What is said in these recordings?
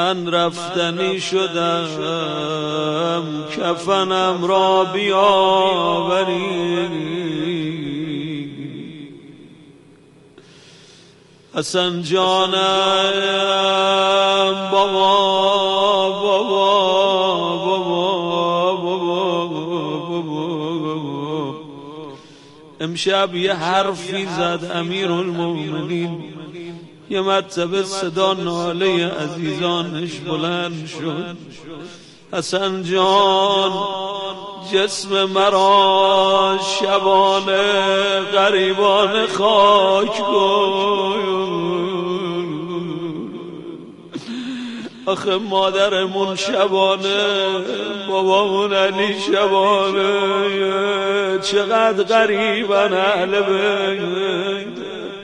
من رفتنی شدم کفنم را بیاوری حسن جانم بابا امشب یه حرفی زد امیرالمومنین یه مرتبه صدا ناله عزیزانش بلند شد حسن جان جسم مرا شبانه غریبان خاک کن آخه مادرمون شبانه بابامون علی شبانه چقدر غریبن اهل بیت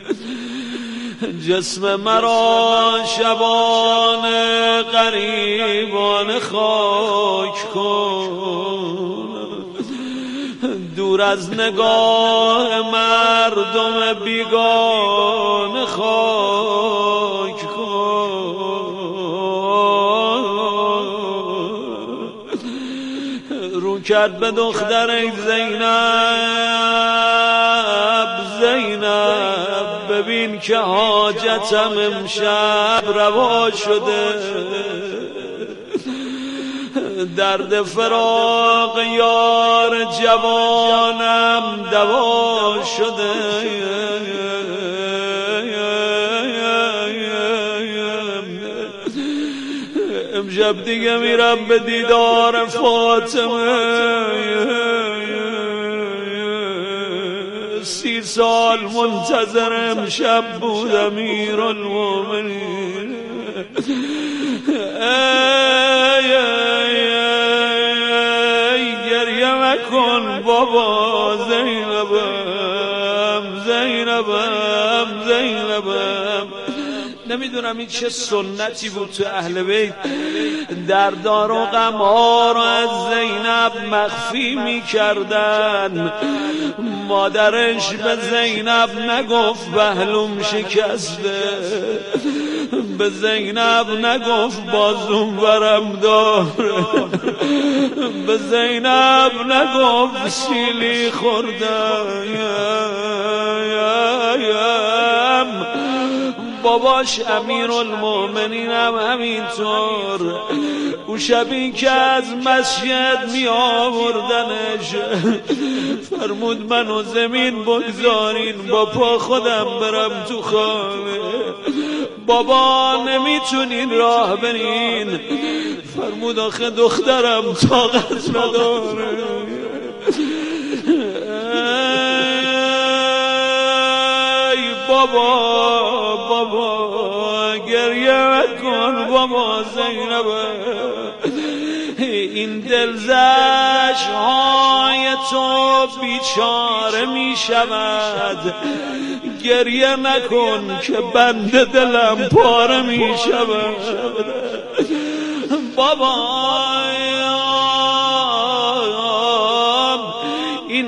جسم مرا شبانه غریبان خاک کن دور از نگاه مردم بیگانه خاک کن رو کرد به دختر زینب ببین که حاجتم امشب روا شده درد فراق یار جوانم دوا شده امشب دیگه میرم به دیدار فاطمه 30 سال منتظر امشب بود امیرالمومنین گریه مکن بابا زینبم نمیدونم این چه سنتی بود تو اهل بیت دردار و غم‌ها رو از زینب مخفی میکردن مادرش به زینب نگفت بهلوم شکسته به زینب نگفت بازوم ورم داره به زینب نگفت سیلی خوردم باباش امیرالمومنین هم همینطور او شبی که از مسجد می آوردنش فرمود منو زمین بگذارین با پا خودم برم تو خانه بابا نمیتونین راه برین فرمود آخه دخترم طاقت نداره ای بابا گریه مکن بابا زینب این دلزش‌های تو بیچاره می شود گریه نکن که بند دلم پاره می شود بابا این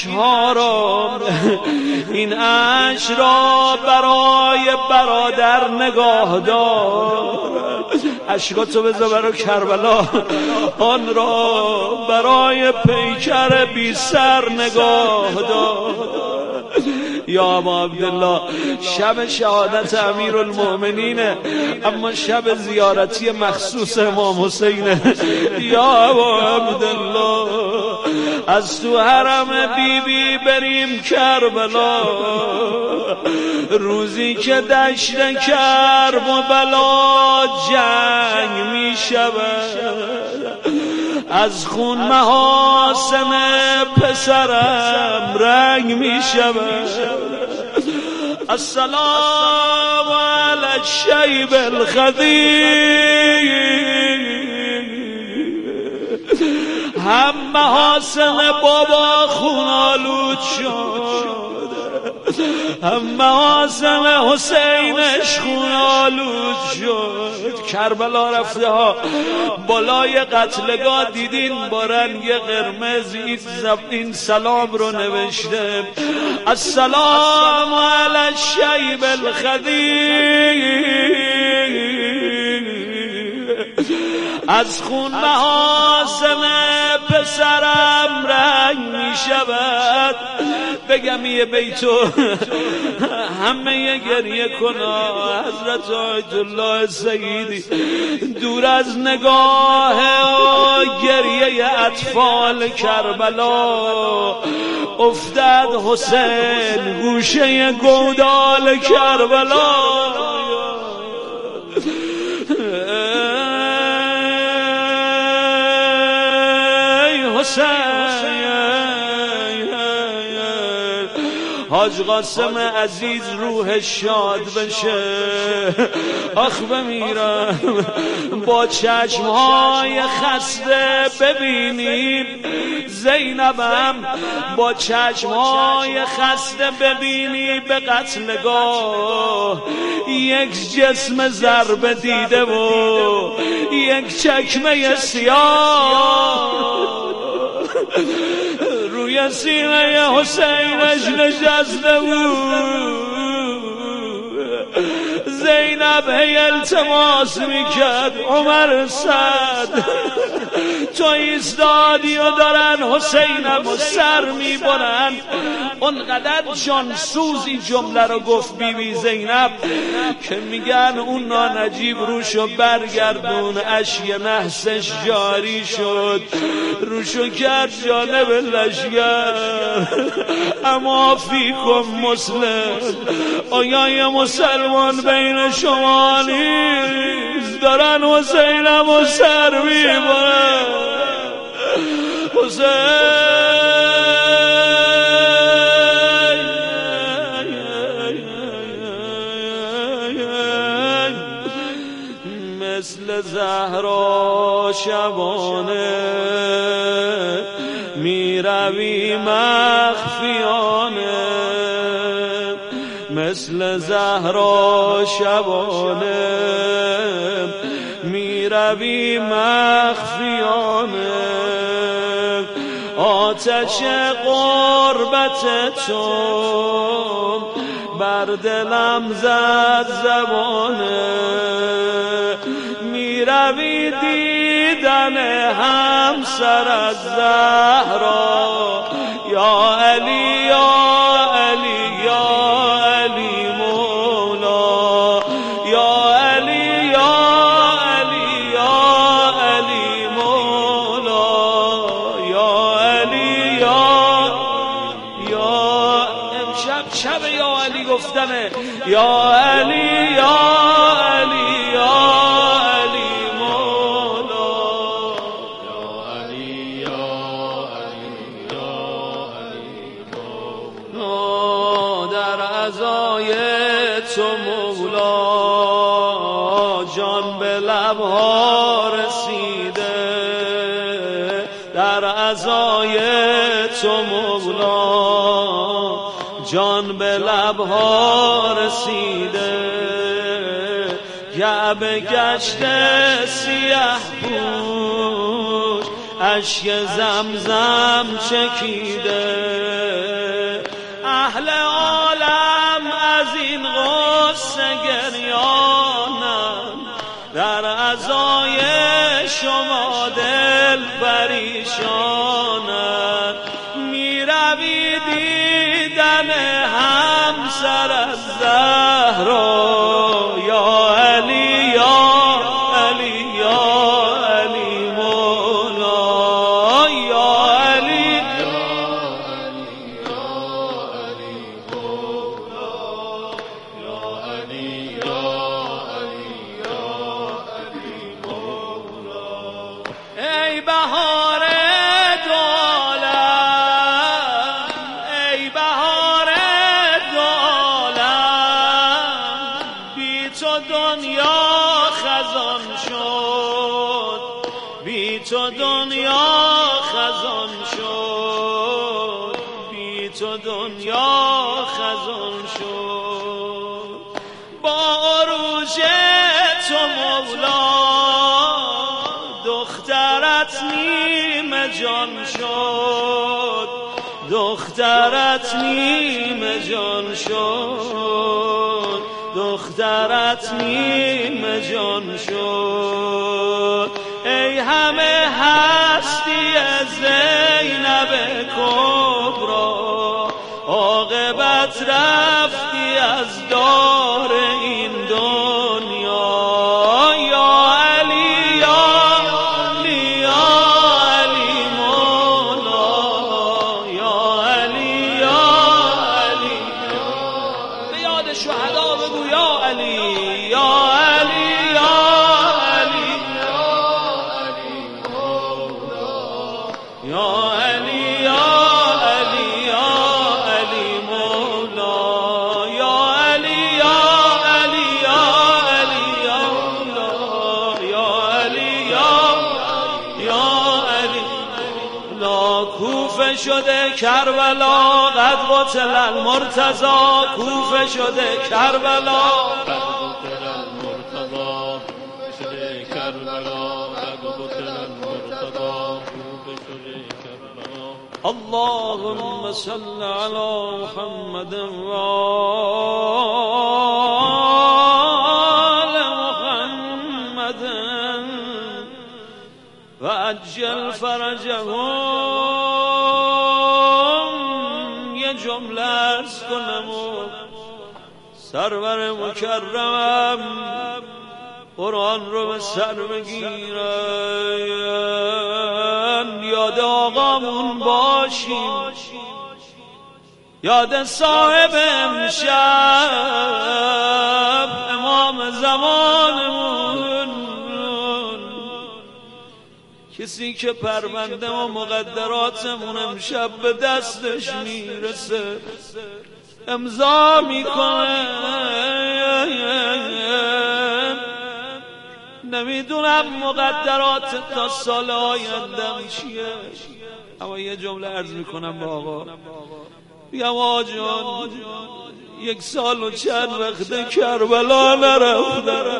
عشق را برای برادر نگاه دار عشقاتو بذار برای کربلا آن را برای پیکر بی سر نگاه دار یا ابا عبدالله شب شهادت امیرالمومنینه اما شب زیارتی مخصوص امام حسینه یا ابا عبدالله از تو حرم بیبی بریم کربلا روزی که دشت کرب و بلا جنگ می شود از خون محاسن پسرم رنگ می شود السلام علی الشیب الخضیر هم محاسن بابا خونالود شد هم محاسن حسینش خونالود شد کربلا رفته ها بالای قتلگاه دیدین با رنگ قرمز این سلام رو نوشته السلام علی الشیب الخضیر از خون محاسن پسرم رنگ می شود. بگم یه بیتو همه گریه کنا. حضرت آیت الله سیدی دور از نگاه گریه اطفال کربلا افتاد حسین گوشه گودال کربلا. حاج قاسم عزیز روح شاد بشه. آخ بمیرم با چشمهای خسته ببینیم زینبم، با چشمهای خسته ببینی به قتلگاه یک جسم ضربه دیده و یک چکمه سیاه روی سینه حسینش نشسته بود. زینب هی التماس میکرد عمر سعد تو ایستادی و دارن حسینم و سر میبرن. اونقدر جانسوزی جمله رو گفت بیبی زینب که میگن اون نانجیب روشو برگردون اشی نحسش جاری شد روشو کرد جانب لشگر. اما فیکم مسلم آیای مسلمان بین شما نیست دارن حسینم و سر میبرن. حسین مثل زهرا شبانه میروی مخفیانه، مثل زهرا شبانه میروی مخفیانه. آتش قربت تو بر دلم زد زبانه، میروی دیدن همسر از زهرا. یا علی یا علی یا علی مولا، یا علی یا علی یا علی مولا، یا علی یا امشب شب یا علی گفتنه. یا علی یا علی یا علی مولا، یا علی یا علی یا علی مولا. در عزای تو مولا جان به لبها رسیده، در عزای تو مولا جان به لبها رسیده. کعبه گشته سیاه پوش اشک زمزم چکیده. اهل عالم از این غصه گریانن، در عزای شما دل پریشانن. میروی دیدن همسر از زهرا. یا علی یا علی یا علی مولا، یا علی یا علی یا علی مولا، یا علی یا علی یا علی مولا. ای بهار دولم، ای بهار دولم، بی تو دنیا خزان شد، بی تو دنیا خزان شد، بی تو دنیا خزان شد. با عروج تو مولا دخترت نیمه جان شد، دخترت نیمه جان شد، دخترت نیمه جان شد. زینب کبرا، عاقبت رفتی از دار این دنیا. یا علی یا علی یا علی مولا، یا علی یا علی، به یاد شهدا بگو یا علی یا علی یا علی یا علی یا علی یا علی مولا، یا علی یا علی یا علی یا مولا، یا علی یا علی. لا کوفه شده کربلا قد قتل المرتضی، کوفه شده کربلا اللهم صل على محمد وآل محمد وعجل فرجهم. یه جمله عرض کنم و سرور مکرمم قرآن رو به سر بگیرن، یاد آقامون باشیم، یاد صاحب امشب امام زمانمون، کسی که پرونده و مقدراتمون امشب به دستش میرسه امضا میکنه. نمیدونم مقدرات تا سال آیندم چیه، اما یه جمله عرض میکنم با آقا، بگم آقا جان 1 سال و چند وقته کربلا نرفتم،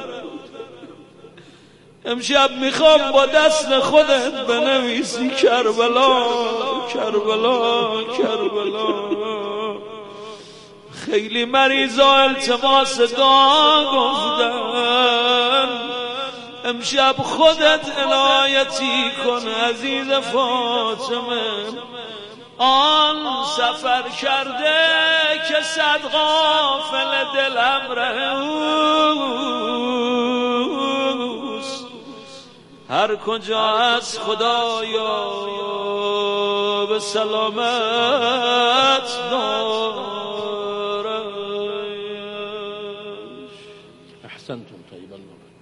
امشب میخوام با دست خودت بنویسی کربلا کربلا کربلا. خیلی مریضا التماس دعا گفتن، امشب خودت عنایتی کن عزیز فاطمه. آن سفر کرده که 100 غافل دلم رهوست، هر کجا از خدایا به سلامت دارش. احسنتم طيبا.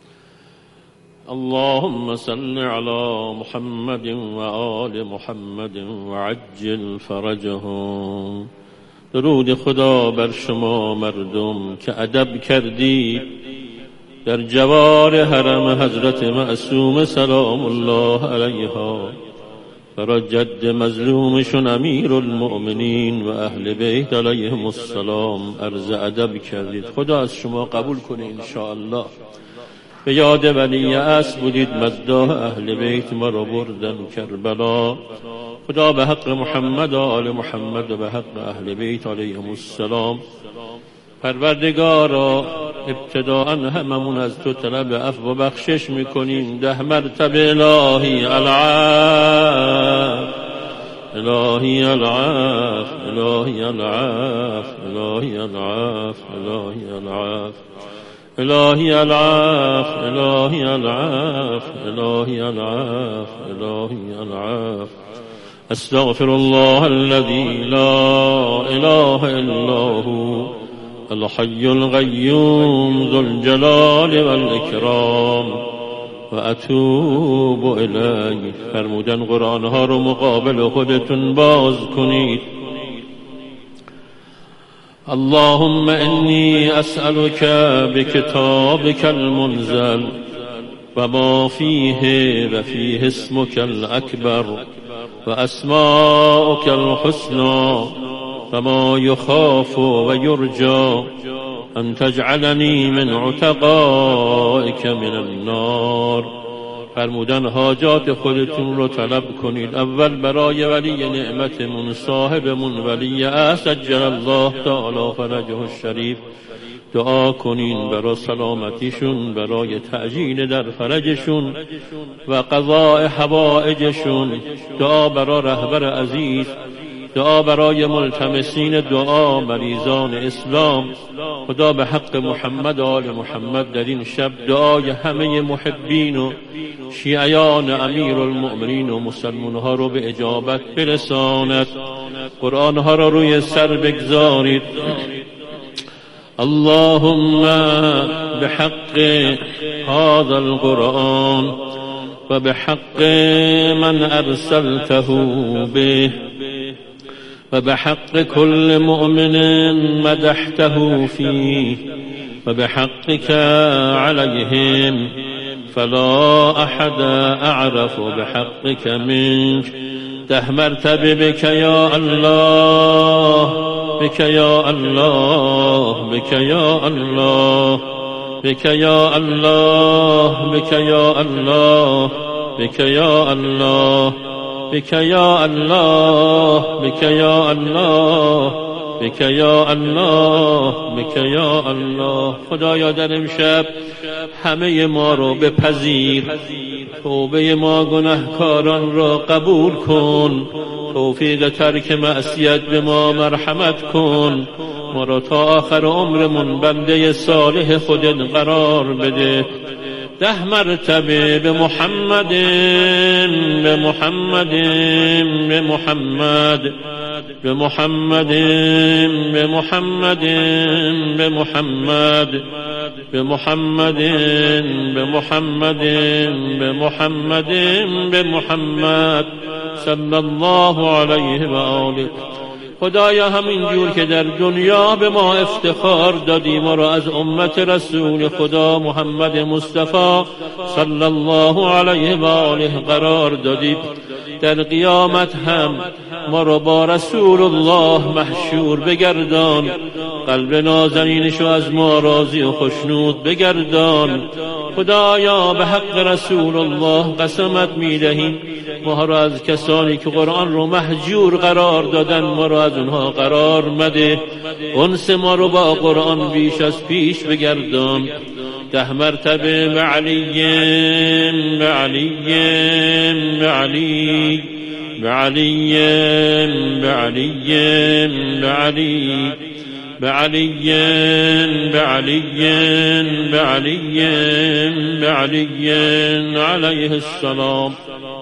اللهم صل على محمد وآل محمد وعجل فرجهم. درود خدا بر شما مردم که ادب کردید در جوار حرم حضرت معصوم سلام الله علیها، برای جد مظلومشون امیر المؤمنین و اهل بیت علیهم السلام عرض ادب کردید. خدا از شما قبول کنه انشاءالله. به یاد ولی اصل بودید، مداح اهل بیت ما را بردن کربلا. خدا به حق محمد و آل محمد و به حق اهل بیت علیهم السلام پروردگارا ابتداءً هممون از تو طلب عفو و بخشش میکنیم. 10 مرتبه الهی العفو، الهی العفو، الهی العفو، الهی العفو، الهی العفو، الهی العفو، الهی العفو، الهی العفو، الهی العفو. استغفر الله الذي لا اله الا هو الحي القيوم ذو الجلال والإكرام و اتوب الیه. فرمودن قرآن ها رو مقابل خودتون باز کنید. اللهم انی اسألك بكتابك المنزل و ما فیه و فیه اسمك الأكبر و اسماؤك الحسنى و ما يخاف و يرجى ان تجعلني من عتقائك من النار فرمودن حاجات خودتون رو طلب کنید. اول برای ولی نعمتمون، صاحبمون، ولی عجل الله تعالی فرجه الشریف دعا کنین، برای سلامتیشون، برای تعجیل در فرجشون و قضاء حوائجشون. دعا برای رهبر عزیز، دعا برای ملتمسین دعا، مریضان اسلام. خدا به حق محمد و آل محمد در این شب دعای همه محبین و شیعیان امیر المؤمنین و مسلمان ها رو به اجابت برساند. قرآن ها را روی سر بگذارید. اللهم بحق هذا القرآن و بحق من ارسلته به و بحق كل مؤمن مدحته فيه و بحقك عليهم فلا أحد أعرف بحقك منك. 10 مرتبه بك يا الله، بك يا الله، بك يا الله، بك يا الله، بك يا الله، بك يا الله، بك يا الله، بك يا الله، بك يا الله، بك يا الله. خدایا در امشب همه ما رو بپذیر، توبه ما گناهکاران را قبول کن، توفیق ترک معصیت به ما مرحمت کن، ما را تا آخر عمرمون بنده صالح خودت قرار بده. 10 مرتبه به محمد، به محمد، به محمد، به محمد، به محمد، به محمد، به محمد، به محمد، به محمد، به محمد صلی الله علیه و آله. خدایا همین جور که در دنیا به ما افتخار دادی، ما را از امت رسول خدا محمد مصطفی صلی الله علیه و آله قرار دادی، در قیامت هم ما را با رسول الله محشور بگردان، قلب نازنینشو از ما راضی و خوشنود بگردان. خدایا به حق رسول الله قسمت میدهیم ما را از کسانی که قرآن رو محجور قرار دادن، ما را از اونها قرار مده. انس ما رو با قرآن بیش از پیش بگردان. 10 مرتبه به علی، به علی، به علی، به علی، به علی، به علی، به علی، به علی، به علی، به علی علیه السلام.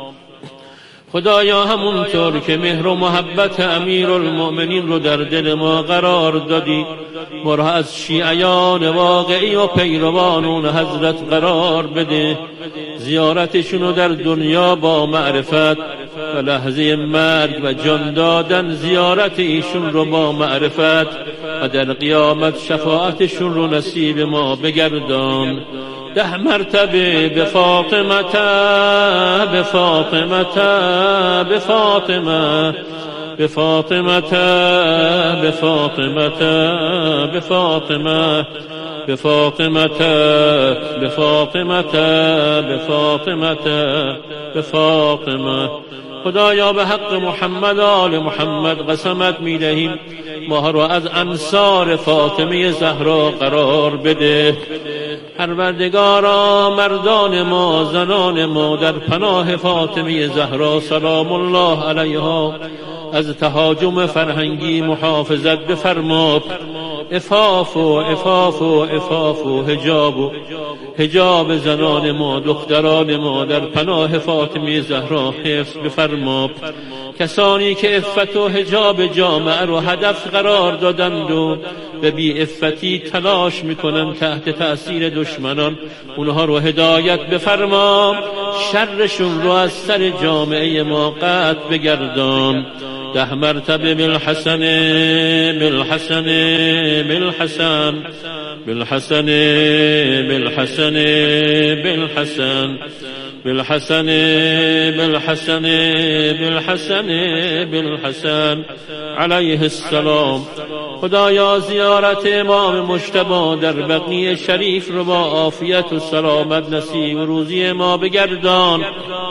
خدایا همونطور که مهر و محبت امیر المؤمنین رو در دل ما قرار دادی، ما را از شیعیان واقعی و پیروانون حضرت قرار بده. زیارتشون رو در دنیا با معرفت و لحظه مرگ و جان دادن زیارت ایشون رو با معرفت و در قیامت شفاعتشون رو نصیب ما بگردان. 10 مرتبه به فاطمه، به فاطمه، به فاطمه، به فاطمه، به فاطمه، به فاطمه، به فاطمه، به فاطمه، به فاطمه، به فاطمه. خدایا به حق محمد آل محمد قسمت میدهیم ما را از انصار فاطمه زهرا قرار بده. پروردگارا مردان ما، زنان ما در پناه فاطمه زهرا سلام الله علیها از تهاجم فرهنگی محافظت بفرما. عفاف و عفاف و عفاف و حجاب زنان ما، دختران ما در پناه فاطمه زهرا حفظ بفرما. کسانی که عفت و حجاب جامعه رو هدف قرار دادند و به بی عفتی تلاش میکنند تحت تأثیر دشمنان، اونها رو هدایت بفرما، شرشون رو از سر جامعه ما قطع بگردان. 10 مرتبه بالحسن، بالحسن، بالحسن، بالحسن، بالحسن، بالحسن، بالحسن بالحسن بالحسن بالحسن علیه السلام. خدایا زیارت امام مجتبی در بقیع شریف رو با عافیت و سلامت نصیب روزی ما بگردان.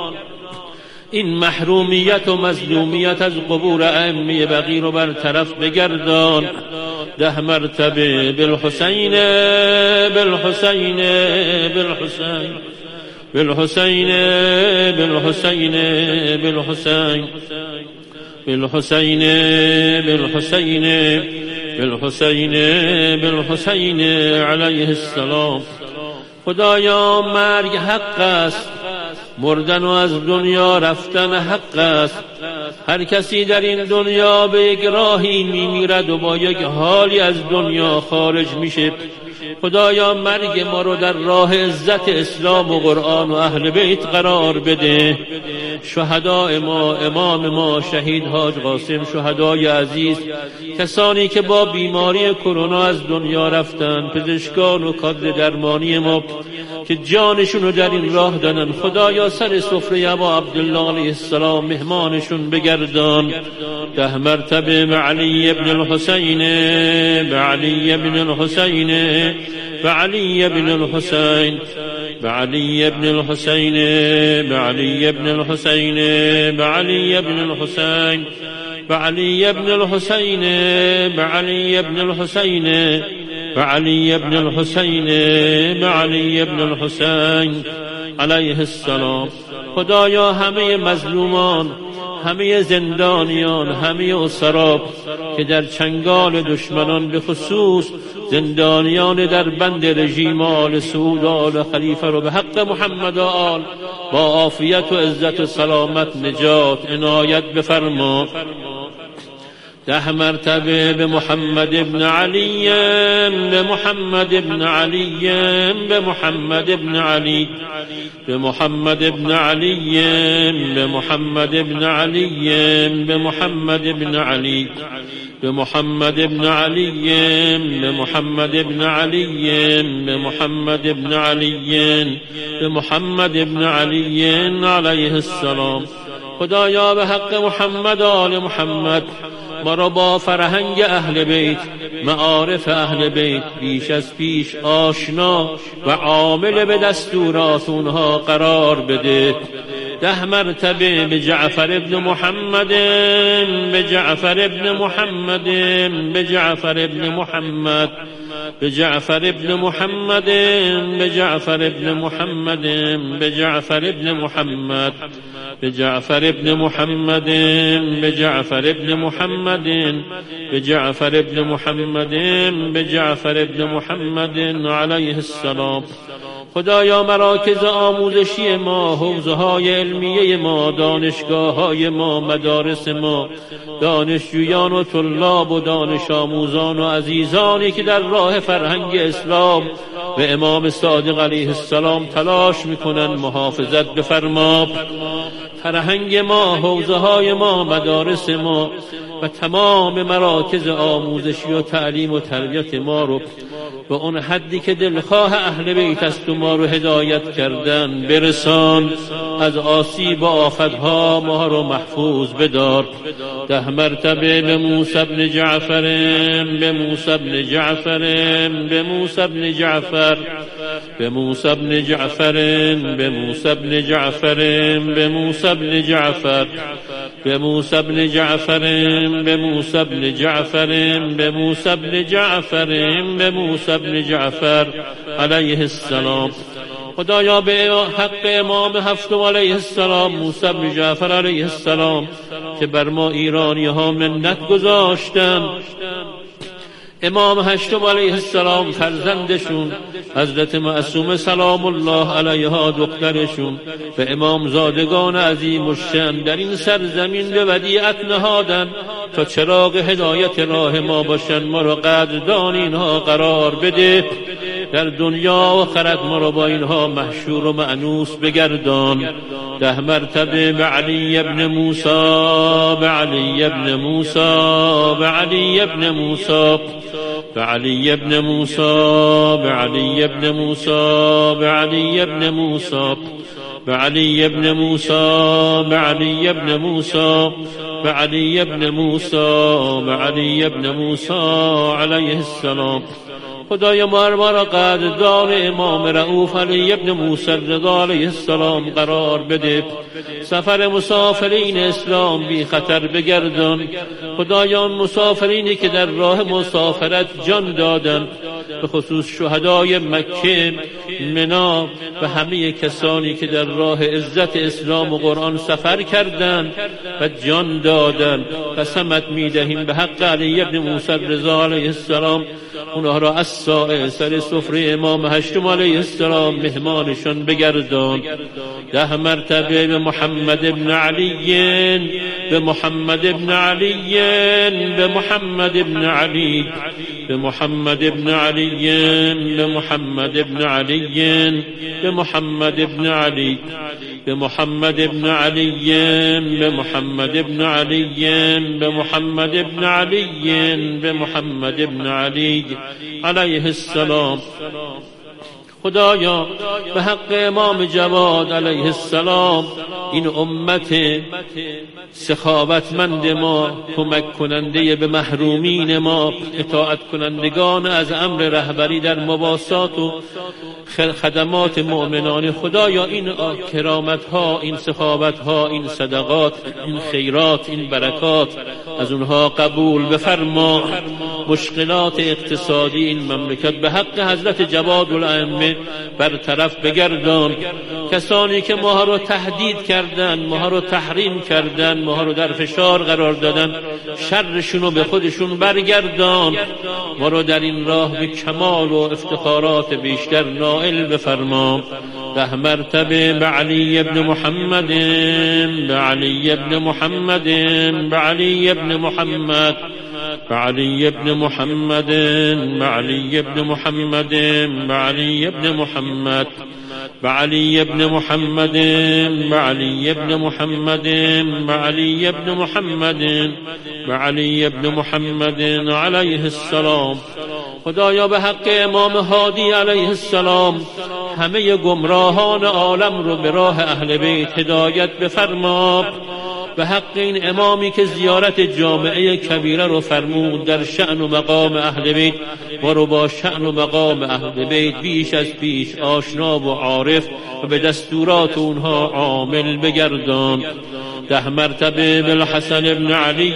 این محرومیت و مظلومیت از قبور ائمه بقیع رو برطرف بگردان. 10 مرتبه بالحسین بالحسین بالحسین بالحسین بالحسین بالحسین بالحسین بالحسین بالحسین بالحسین علیه السلام. خدایا مرگ حق است، مردن و از دنیا رفتن حق است. هر کسی در این دنیا به یک راهی میمیرد و با یک حالی از دنیا خارج میشه. خدایا مرگ ما رو در راه عزت اسلام و قرآن و اهل بیت قرار بده. شهداء ما، امام ما، شهید حاج قاسم، شهدای عزیز، کسانی که با بیماری کرونا از دنیا رفتن، پزشکان و کادر درمانی ما که جانشون رو در این راه دادن، خدایا سر سفره ابا عبدالله علیه السلام مهمانشون بگردان. 10 مرتبه بعلی ابن الحسین بعلی ابن الحسین بعلی ابن الحسین بعلی ابن الحسین بعلی ابن الحسین بعلی ابن الحسین بعلی ابن الحسین بعلی ابن الحسین بعلی ابن الحسین بعلی ابن الحسین علیه السلام. خدایا همه مظلومان، همه زندانیان، همه اسرا که در چنگال دشمنان، به خصوص زندانیان در بند رژیم آل سعود آل خلیفه رو به حق محمد و آل با عافیت و عزت و سلامت نجات عنایت بفرما. 10 مرتبه به محمد ابن علی، به محمد ابن علی، به محمد ابن علی، به محمد ابن علی، به محمد ابن علی، به محمد ابن علی، به محمد ابن علی، به محمد ابن علی، به محمد ابن علی، به محمد ابن علی علیه السلام. خدایا به حق محمد آل محمد ما را با فرهنگ اهل بیت، معارف اهل بیت بیش از پیش آشنا و عامل به دستورات اونها قرار بده. 10 مرتبه به جعفر ابن محمد، به جعفر ابن محمد، به جعفر ابن محمد، به جعفر ابن محمد، به جعفر ابن محمد، به جعفر ابن محمد، به جعفر ابن محمد، به جعفر ابن محمد، به جعفر ابن محمد، به جعفر ابن محمد علیه السلام. خدایا مراکز آموزشی ما، حوزه‌های علمیه ما، دانشگاه‌های ما، مدارس ما، دانشجویان و طلاب و دانش آموزان و عزیزانی که در راه فرهنگ اسلام به امام صادق علیه السلام تلاش میکنن محافظت بفرما. فرهنگ ما، حوزه‌های ما، مدارس ما و تمام مراکز آموزشی و تعلیم و تربیت ما رو به اون حدی که دلخواه اهل بیت است و ما رو هدایت کردن برسان. از آسیب و آفتها ما رو محفوظ بدار. 10 مرتبه به موسی بن جعفر، به موسی بن جعفر، به موسی بن جعفر، به موسی بن جعفر، به موسی بن جعفر، به موسی بن جعفر، به موسی بن جعفر، به موسی بن جعفر، به موسی بن جعفر، به موسی بن جعفر علیه السلام. خدایا به حق امام هفتم علیه السلام موسی بن جعفر علیه السلام که بر ما ایرانی ها منت گذاشتن، امام هشتم علیه السلام فرزندشون حضرت معصومه سلام الله علیها دخترشون به امام زادگان عظیم الشأن در این سرزمین به ودیعت نهادن تا چراغ هدایت راه ما باشن. ما را قدردان اینها قرار بده، در دنیا و آخرت ما را با اینها محشور و مأنوس بگردان. 10 مرتبه به علی ابن موسی، به علی ابن موسی، به علی ابن موسی، به علی ابن موسی، به علی ابن موسی، به علی ابن موسی، بعلي بن موسى بعلي بن موسى بعلي بن موسى بعلي بن موسى علیه السلام. خدای ما را قدردان امام رؤوف علی ابن موسی رضا علیه السلام قرار بده. سفر مسافرین اسلام بی خطر بگردان. خدایان مسافرینی که در راه مسافرت جان دادند، به خصوص شهدای مکه، منا و همه کسانی که در راه عزت اسلام و قرآن سفر کردند و جان دادند، قسمت می‌دهیم به حق علی ابن موسی رضا علیه السلام اونها را از سر سفره امام هشتم علیه السلام مهمانشان بگردان. 10 مرتبه به محمد ابن علی، به محمد ابن علی، به محمد ابن علی، به محمد ابن علی، به محمد ابن علی، به محمد ابن علی، به محمد ابن علی، به محمد ابن علی، به محمد ابن علی، به محمد ابن علی علیه السلام. خدایا به حق امام جواد علیه السلام این امت سخاوتمند ما، کمک کننده به محرومین ما، اطاعت کنندگان از امر رهبری در مواسات و خدمات مؤمنان، خدایا این کرامت ها، این سخاوت ها، این صدقات، این خیرات، این برکات از اونها قبول بفرما. مشکلات اقتصادی این مملکت به حق حضرت جواد الائمه برطرف بگردان. کسانی که ماها رو تهدید کردن، ماها رو تحریم کردن، ماها رو در فشار قرار دادن، شرشون رو به خودشون برگردان. ما رو در این راه به کمال و افتخارات بیشتر نائل بفرما. 10 مرتبه به علی ابن محمد، به علی ابن محمد، به علی ابن محمد، به علی ابن محمد، به علی ابن محمد، به علی ابن محمد، به علی ابن محمد، به علی ابن محمد، به علی ابن محمد، به علی ابن محمد علیه السلام. خدایا به حق امام هادی علیه السلام همه گمراهان عالم رو به راه اهل بیت هدایت بفرما. به حق این امامی که زیارت جامعه کبیره رو فرمود در شأن و مقام اهل بیت، ما رو با شأن و مقام اهل بیت بیش از پیش آشنا و عارف و به دستورات اونها عامل بگردان. 10 مرتبه بالحسن ابن علی،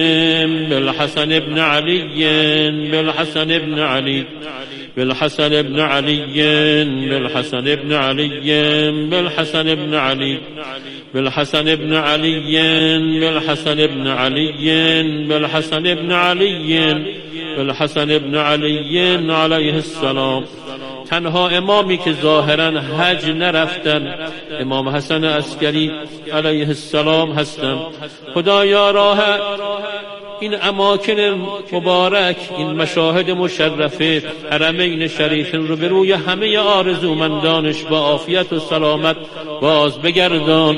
بالحسن ابن علی، بالحسن ابن علی، بالحسن ابن علی، بالحسن ابن علی، بالحسن ابن علی، بالحسن ابن علی، بالحسن ابن علی، بالحسن ابن علی، بالحسن ابن علی علیه السلام. تنها امامی که ظاهرا حج نرفتن امام حسن عسکری علیه السلام هستند. خدایا راه این اماکن مبارک، این مشاهد مشرفه حرمین شریفین رو به روی همه آرزومندانش با عافیت و سلامت باز بگردان.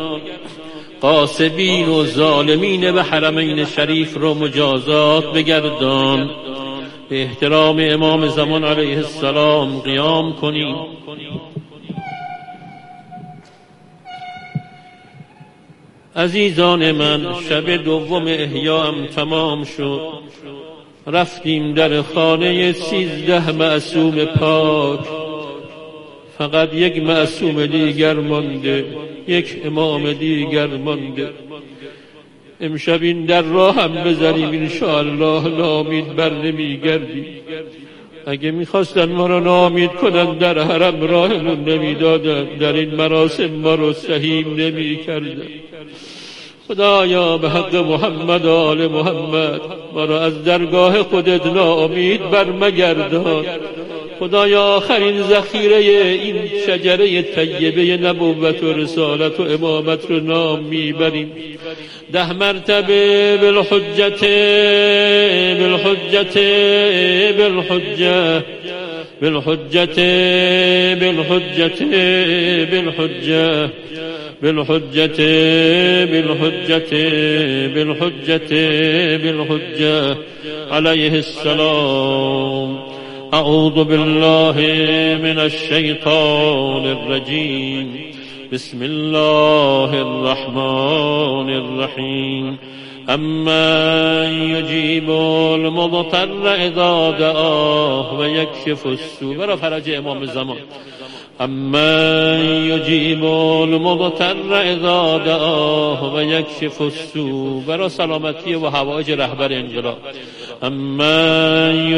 قاسبین و ظالمین به حرمین شریف رو مجازات بگردان. به احترام امام زمان علیه السلام قیام کنیم. عزیزان من، شب دوم احیام تمام شد. رفتیم در خانه 13 معصوم پاک. فقط یک معصوم دیگر مانده، یک امام دیگر مانده. امشب این در راه هم بزنیم انشاءالله نامید بر نمیگردی. اگه میخواستن ما را نامید کنن در حرم راهمون نمیدادن، در این مراسم ما رو سهیم نمیکردن. خدایا به حق محمد آل محمد ما را از درگاه خودت ناامید برمگردان. خدایا آخرین ذخیره این شجره طیبه نبوت و رسالت و امامت رو نام میبریم. 10 مرتبه بالحجت، بالحجت، بالحجت، بالحجت، بالحجت، بالحجت، بالحجت، بالحجت، بالحجت، بالحجت علیه السلام. اعوذ بالله من الشیطان الرجیم. بسم الله الرحمن الرحیم امن یجیب المضطر اذا دعاه و یکشف السوء. برای فرج امام زمان. امن یجیب المضطر اذا دعاه و یکشف السوء. برای سلامتی و حوائج رهبر انقلاب. امن